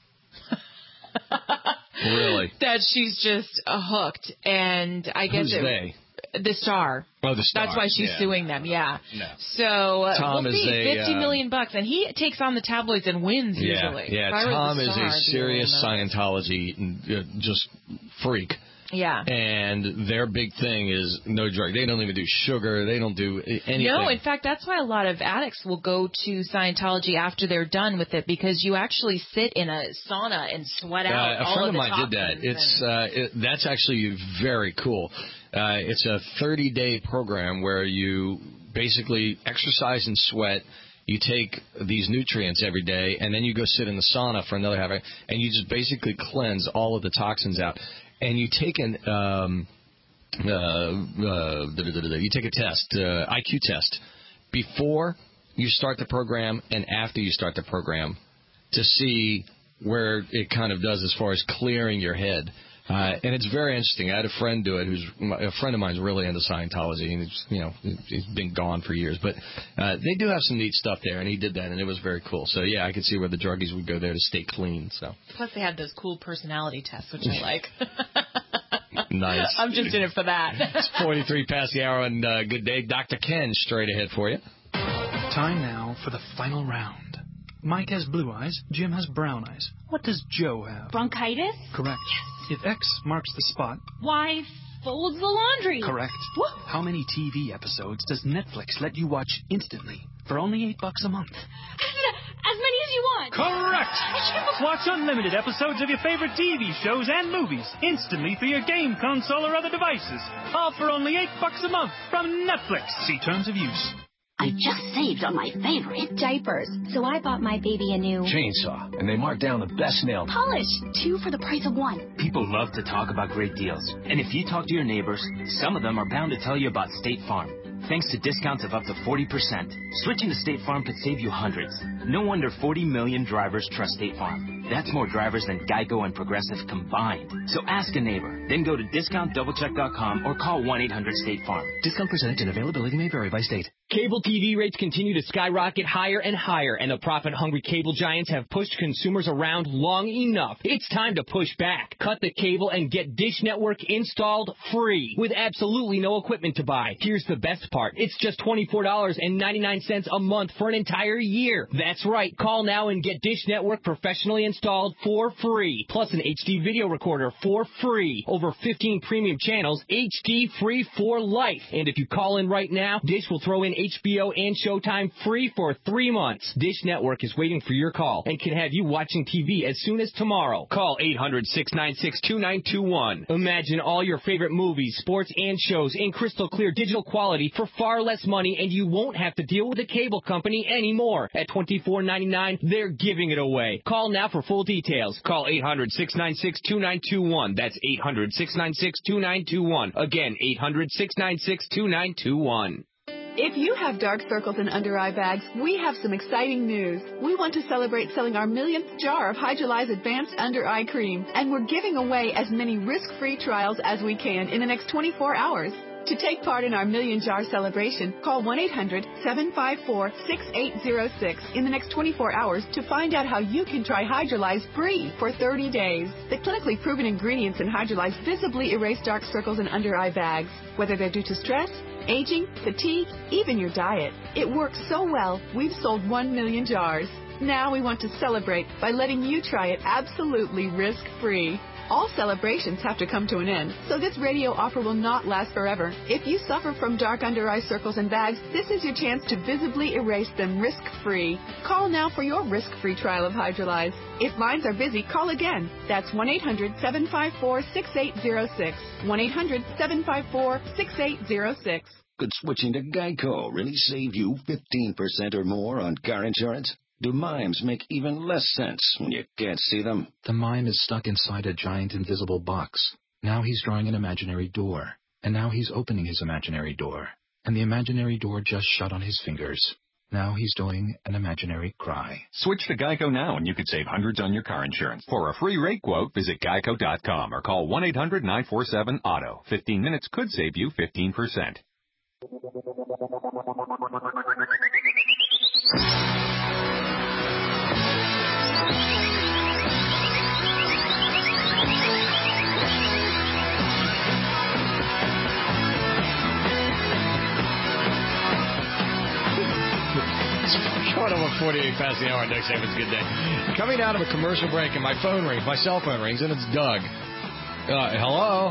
Really?
That she's just hooked, and I guess
Who's they?
The Star.
Oh, the Star.
That's why she's suing them. Yeah.
No.
So
Tom
we'll
is
see. $50 million, and he takes on the tabloids and wins usually.
Yeah. Tom is a serious Scientology just freak.
Yeah.
And their big thing is no drug. They don't even do sugar. They don't do anything.
No, in fact, that's why a lot of addicts will go to Scientology after they're done with it, because you actually sit in a sauna and sweat out all
a friend
of the
of mine did that. That's actually very cool. It's a 30-day program where you basically exercise and sweat. You take these nutrients every day, and then you go sit in the sauna for another half hour, and you just basically cleanse all of the toxins out. And you take you take a test, IQ test, before you start the program and after you start the program to see where it kind of does as far as clearing your head. And it's very interesting. I had a friend do it. A friend of mine's really into Scientology, and he's been gone for years. But they do have some neat stuff there, and he did that, and it was very cool. So yeah, I could see where the druggies would go there to stay clean. So
plus they have those cool personality tests, which I like.
Nice.
I'm just in it for that.
It's 43 past the hour, and good day, Dr. Ken, straight ahead for you.
Time now for the final round. Mike has blue eyes. Jim has brown eyes. What does Joe have?
Bronchitis?
Correct. Yes. If X marks the spot.
Y folds the laundry.
Correct.
Woo.
How many TV episodes does Netflix let you watch instantly for only $8 a month?
As many as you want.
Correct. Watch unlimited episodes of your favorite TV shows and movies instantly through your game console or other devices. All for only $8 a month from Netflix. See terms of use.
I just saved on my favorite.
Diapers. So I bought my baby a new
chainsaw, and they marked down the best nail
polish. 2 for the price of 1.
People love to talk about great deals. And if you talk to your neighbors, some of them are bound to tell you about State Farm. Thanks to discounts of up to 40%. Switching to State Farm could save you hundreds. No wonder 40 million drivers trust State Farm. That's more drivers than Geico and Progressive combined. So ask a neighbor. Then go to discountdoublecheck.com or call 1-800-STATE-FARM.
Discount percentage and availability may vary by state.
Cable TV rates continue to skyrocket higher and higher, and the profit-hungry cable giants have pushed consumers around long enough. It's time to push back. Cut the cable and get Dish Network installed free with absolutely no equipment to buy. Here's the best part. It's just $24.99 a month for an entire year. That's right. Call now and get Dish Network professionally installed for free. Plus an HD video recorder for free. Over 15 premium channels, HD free for life. And if you call in right now, Dish will throw in HBO, and Showtime free for 3 months. Dish Network is waiting for your call and can have you watching TV as soon as tomorrow. Call 800-696-2921. Imagine all your favorite movies, sports, and shows in crystal clear digital quality for far less money, and you won't have to deal with a cable company anymore. At $24.99, they're giving it away. Call now for full details. Call 800-696-2921. That's 800-696-2921. Again, 800-696-2921.
If you have dark circles and under-eye bags, we have some exciting news. We want to celebrate selling our millionth jar of Hydrolyze Advanced Under Eye Cream, and we're giving away as many risk-free trials as we can in the next 24 hours. To take part in our Million Jar celebration, call 1-800-754-6806 in the next 24 hours to find out how you can try Hydrolyze free for 30 days. The clinically proven ingredients in Hydrolyze visibly erase dark circles and under-eye bags, whether they're due to stress, aging, fatigue, even your diet. It works so well, we've sold 1 million jars. Now we want to celebrate by letting you try it absolutely risk-free. All celebrations have to come to an end, so this radio offer will not last forever. If you suffer from dark under-eye circles and bags, this is your chance to visibly erase them risk-free. Call now for your risk-free trial of Hydrolyze. If lines are busy, call again. That's 1-800-754-6806. 1-800-754-6806.
Could switching to Geico really save you 15% or more on car insurance? Do mimes make even less sense when you can't see them?
The mime is stuck inside a giant invisible box. Now he's drawing an imaginary door. And now he's opening his imaginary door. And the imaginary door just shut on his fingers. Now he's doing an imaginary cry.
Switch to Geico now and you could save hundreds on your car insurance. For a free rate quote, visit geico.com or call 1-800-947-AUTO. 15 minutes could save you 15%.
Short of 48 past the hour. Doug Steffens, good day. Coming out of a commercial break, and my phone rings, my cell phone rings, and it's Doug. Hello?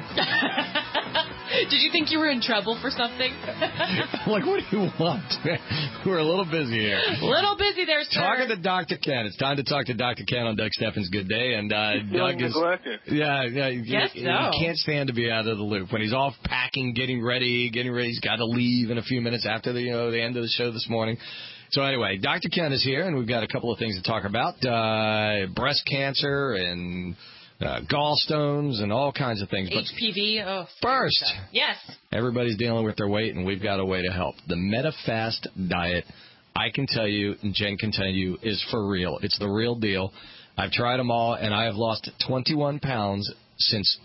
Did you think you were in trouble for something?
I'm like, what do you want? We're a little busy here.
A little busy there, sir.
Talking to Dr. Ken. It's time to talk to Dr. Ken on Doug Steffens' Good Day. And Doug is... Yeah.
Guess so.
You can't stand to be out of the loop. When he's off packing, getting ready, he's got to leave in a few minutes after the end of the show this morning. So anyway, Dr. Ken is here, and we've got a couple of things to talk about. Breast cancer and gallstones and all kinds of things.
HPV. Oh,
first,
yes.
Everybody's dealing with their weight, and we've got a way to help. The MetaFast diet, I can tell you, and Jen can tell you, is for real. It's the real deal. I've tried them all, and I have lost 21 pounds since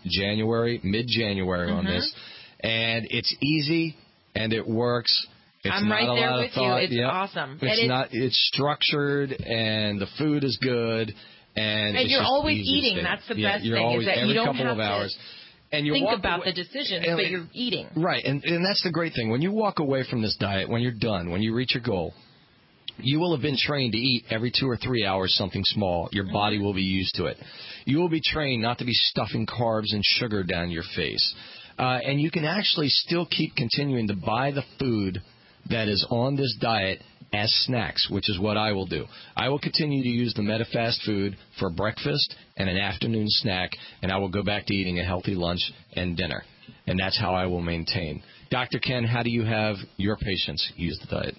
mid-January on this. And it's easy, and it works. It's
I'm right there with you. It's awesome.
It's structured, and the food is good. And
you're always eating. That's the best thing.
Always,
is that
every
you don't
couple
have
of hours.
And you think about the decisions, but you're eating.
Right, and that's the great thing. When you walk away from this diet, when you're done, when you reach your goal, you will have been trained to eat every 2 or 3 hours something small. Your body will be used to it. You will be trained not to be stuffing carbs and sugar down your face. And you can actually still keep continuing to buy the food that is on this diet as snacks, which is what I will do. I will continue to use the MetaFast food for breakfast and an afternoon snack, and I will go back to eating a healthy lunch and dinner. And that's how I will maintain. Dr. Ken, how do you have your patients use the diet?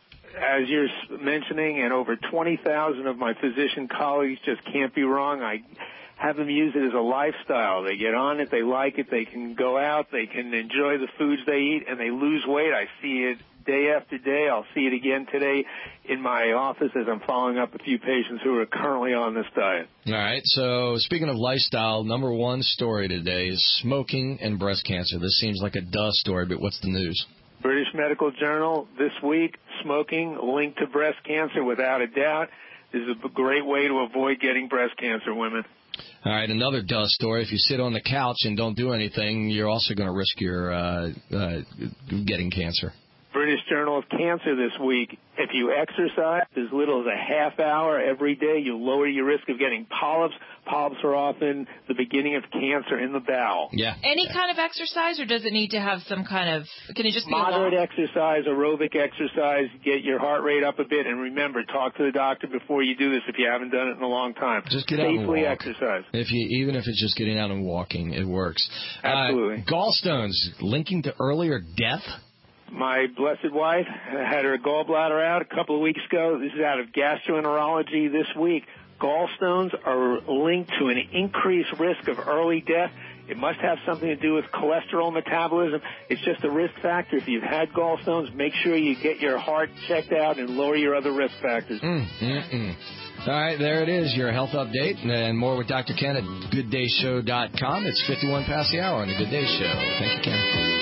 As you're mentioning, and over 20,000 of my physician colleagues just can't be wrong. I have them use it as a lifestyle. They get on it, they like it, they can go out, they can enjoy the foods they eat, and they lose weight. I see it day after day. I'll see it again today in my office as I'm following up a few patients who are currently on this diet.
All right. So speaking of lifestyle, number one story today is smoking and breast cancer. This seems like a duh story, but what's the news?
British Medical Journal this week, smoking linked to breast cancer without a doubt. This is a great way to avoid getting breast cancer, women.
All right, another duh story. If you sit on the couch and don't do anything, you're also going to risk your getting cancer.
British Journal of Cancer this week. If you exercise as little as a half hour every day, you'll lower your risk of getting polyps. Polyps are often the beginning of cancer in the bowel.
Yeah.
Any kind of exercise, or does it need to have some kind of, can it just be
moderate
a walk?
exercise, aerobic exercise, get your heart rate up a bit, and remember, talk to the doctor before you do this if you haven't done it in a long time.
Just get out and
Safely
walk.
exercise.
Even if it's just getting out and walking, it works.
Absolutely.
Gallstones linking to earlier death.
My blessed wife had her gallbladder out a couple of weeks ago. This is out of gastroenterology this week. Gallstones are linked to an increased risk of early death. It must have something to do with cholesterol metabolism. It's just a risk factor. If you've had gallstones, make sure you get your heart checked out and lower your other risk factors.
All right, there it is, your health update. And more with Dr. Ken at GoodDayShow.com. It's 51 past the hour on the Good Day Show. Thank you, Ken.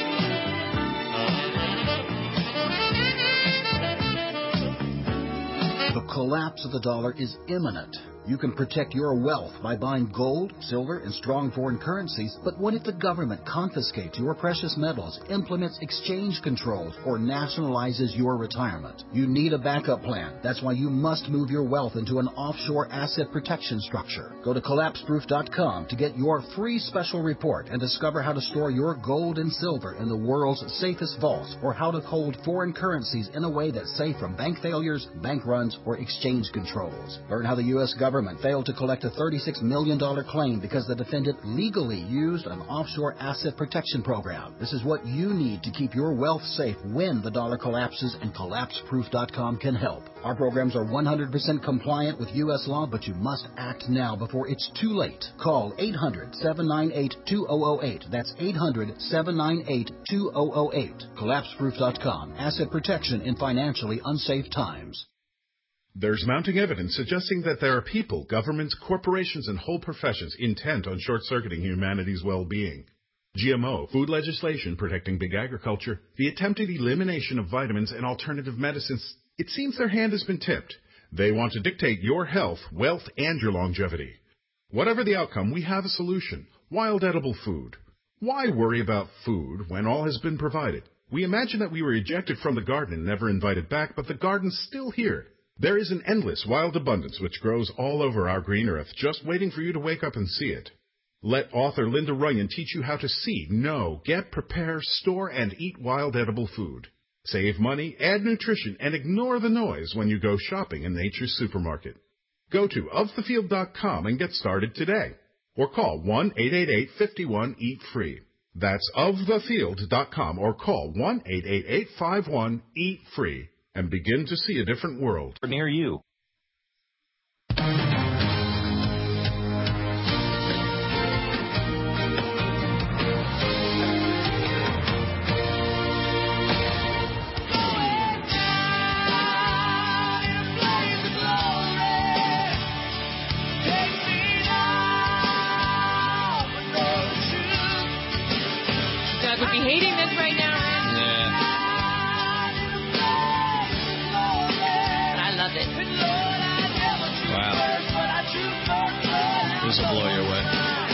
The collapse of the dollar is imminent. You can protect your wealth by buying gold, silver, and strong foreign currencies, but what if the government confiscates your precious metals, implements exchange controls, or nationalizes your retirement? You need a backup plan. That's why you must move your wealth into an offshore asset protection structure. Go to collapseproof.com to get your free special report and discover how to store your gold and silver in the world's safest vaults, or how to hold foreign currencies in a way that's safe from bank failures, bank runs, or exchange controls. Learn how the U.S. government failed to collect a $36 million claim because the defendant legally used an offshore asset protection program. This is what you need to keep your wealth safe when the dollar collapses, and collapseproof.com can help. Our programs are 100% compliant with U.S. law, but you must act now before it's too late. Call 800-798-2008. That's 800-798-2008. Collapseproof.com. Asset protection in financially unsafe times.
There's mounting evidence suggesting that there are people, governments, corporations, and whole professions intent on short-circuiting humanity's well-being. GMO, food legislation protecting big agriculture, the attempted elimination of vitamins and alternative medicines, it seems their hand has been tipped. They want to dictate your health, wealth, and your longevity. Whatever the outcome, we have a solution. Wild edible food. Why worry about food when all has been provided? We imagine that we were ejected from the garden and never invited back, but the garden's still here. There is an endless wild abundance which grows all over our green earth, just waiting for you to wake up and see it. Let author Linda Runyon teach you how to see, know, get, prepare, store, and eat wild edible food. Save money, add nutrition, and ignore the noise when you go shopping in Nature's Supermarket. Go to ofthefield.com and get started today. Or call 1-888-51-EAT-FREE. That's ofthefield.com or call 1-888-51-EAT-FREE. And begin to see a different world
near you.
Doug would be hating this right now, right?
Wow. This will blow you away.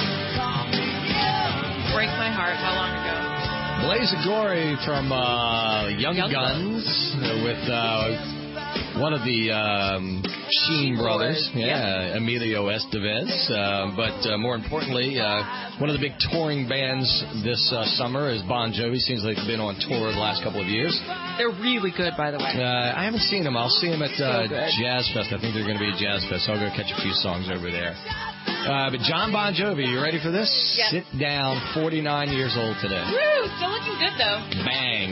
Break my heart. How long ago?
Blaze Agori from Young Guns with one of the Sheen brothers. Yeah, Emilio Estevez. But more importantly, one of the big touring bands this summer is Bon Jovi. Seems like they've been on tour the last couple of years.
They're really good, by the way.
I haven't seen them. I'll see them at Jazz Fest. I think they're going to be at Jazz Fest. So I'll go catch a few songs over there. But John Bon Jovi, you ready for this?
Yes.
Sit down, 49 years old today.
Woo! Still looking good, though.
Bang.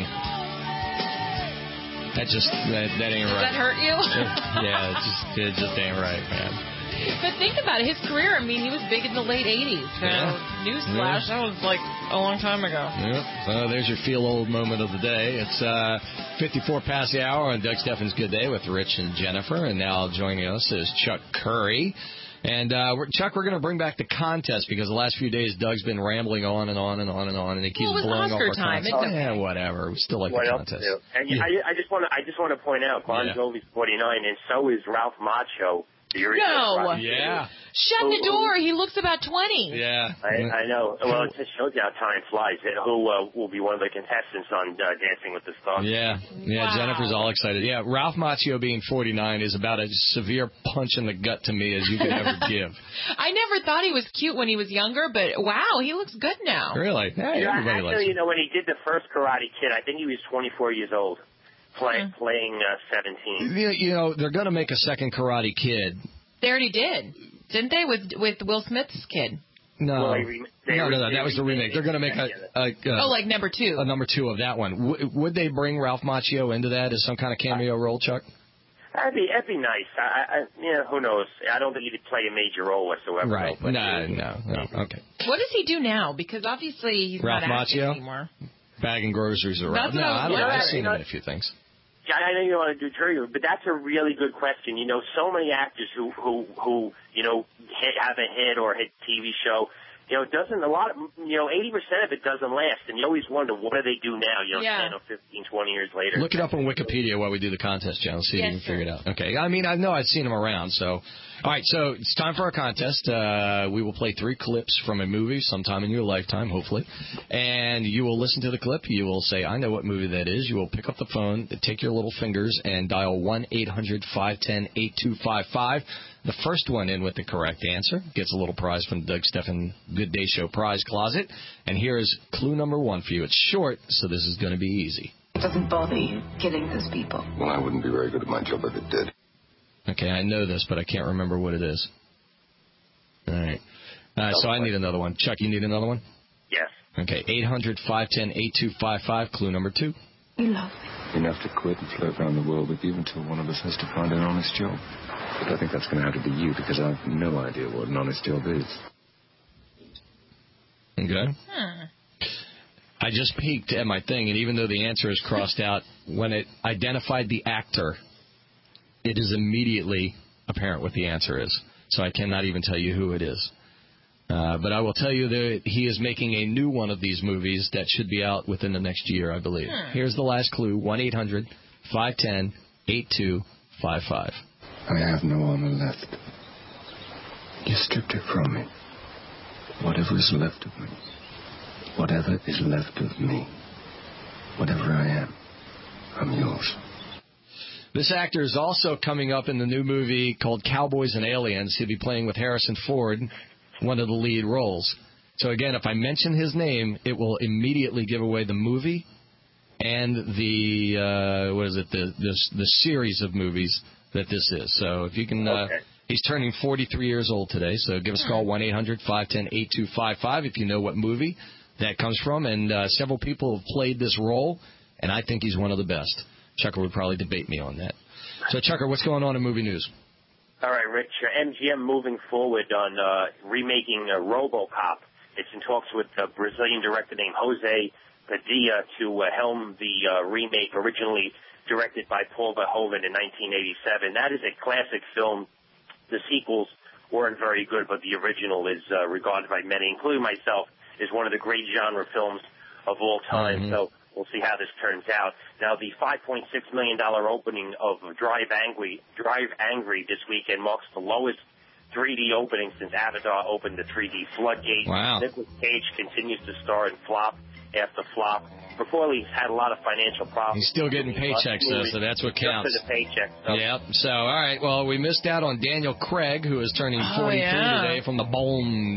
That ain't right.
Does that hurt you?
Yeah, it just ain't right, man.
But think about it. His career, I mean, he was big in the late 80s. So, newsflash, that was like a long time ago.
Yep. So there's your feel old moment of the day. It's 54 past the hour on Doug Steffens' Good Day with Rich and Jennifer. And now joining us is Chuck Curry. And, Chuck, we're going to bring back the contest because the last few days Doug's been rambling on and on and on and on, and he keeps blowing off our contest. Yeah, whatever. We still like the contest.
And I just want to point out, Bon Jovi's 49, and so is Ralph Macchio. The original Karate Kid.
Yeah.
Shut the door. He looks about 20.
Yeah.
I know. Well, it just shows you how time flies. Who will be one of the contestants on Dancing with the Stars?
Yeah.
Wow.
Jennifer's all excited. Yeah, Ralph Macchio being 49 is about as severe punch in the gut to me as you could ever give.
I never thought he was cute when he was younger, but wow, he looks good now.
Really? Yeah, everybody likes
Actually,
him.
when he did the first Karate Kid, I think he was 24 years old, playing 17.
You know, they're going to make a second Karate Kid.
They already did, didn't they, with Will Smith's kid?
No.
Well,
No, that was the remake. They're going to make
like number 2.
A number 2 of that one. Would they bring Ralph Macchio into that as some kind of cameo role, Chuck?
That'd be nice. Who knows? I don't think he'd play a major role whatsoever.
Right.
Though,
No. Okay.
What does he do now? Because obviously he's
Ralph
not active
Macchio?
anymore.
Bagging groceries around.
That's what I don't know.
I've seen him in a few things.
Yeah, I know you don't want to do trivia, but that's a really good question. You know, so many actors who have a hit or a hit TV show, you know, 80% of it doesn't last, and you always wonder, what do they do now, 10 or 15, 20 years later?
Look it up on Wikipedia while we do the contest, John. See if you can figure it out. Okay. I mean, I know I've seen him around, so. All right, so it's time for our contest. We will play 3 clips from a movie sometime in your lifetime, hopefully. And you will listen to the clip. You will say, I know what movie that is. You will pick up the phone, take your little fingers, and dial 1-800-510-8255. The first one in with the correct answer gets a little prize from the Doug Stephan Good Day Show prize closet. And here is clue number 1 for you. It's short, so this is going to be easy.
It doesn't bother you killing those people?
Well, I wouldn't be very good at my job if it did.
Okay, I know this, but I can't remember what it is. All right. So I need another one. Chuck, you need another one?
Yes.
Okay, 800-510-8255, clue number 2.
You love me.
Enough to quit and float around the world with you until one of us has to find an honest job. But I think that's going to have to be you, because I have no idea what an honest job is.
Okay. I just peeked at my thing, and even though the answer is crossed out, when it identified the actor, it is immediately apparent what the answer is. So I cannot even tell you who it is. But I will tell you that he is making a new one of these movies that should be out within the next year, I believe. Here's the last clue, 1-800-510-8255.
I have no honor left. You stripped it from me. Whatever is left of me. Whatever is left of me. Whatever I am, I'm yours.
This actor is also coming up in the new movie called Cowboys and Aliens. He'll be playing with Harrison Ford, one of the lead roles. So, again, if I mention his name, it will immediately give away the movie and the, the series of movies that this is. So if you can, he's turning 43 years old today, so give us a call, 1-800-510-8255 if you know what movie that comes from. And several people have played this role, and I think he's one of the best. Chucker would probably debate me on that. So, Chucker, what's going on in movie news?
All right, Rich. MGM moving forward on remaking RoboCop. It's in talks with a Brazilian director named Jose Padilla to helm the remake, originally directed by Paul Verhoeven in 1987. That is a classic film. The sequels weren't very good, but the original is regarded by many, including myself, as one of the great genre films of all time. So we'll see how this turns out. Now, the $5.6 million opening of Drive Angry this weekend marks the lowest 3D opening since Avatar opened the 3D floodgate.
Wow.
Nicolas Cage continues to star in flop after flop. Reportedly, he's had a lot of financial problems.
He's still getting paychecks, though, so that's what counts.
Just for the paycheck. So.
Yep. So, all right. Well, we missed out on Daniel Craig, who is turning 43 today from the Bone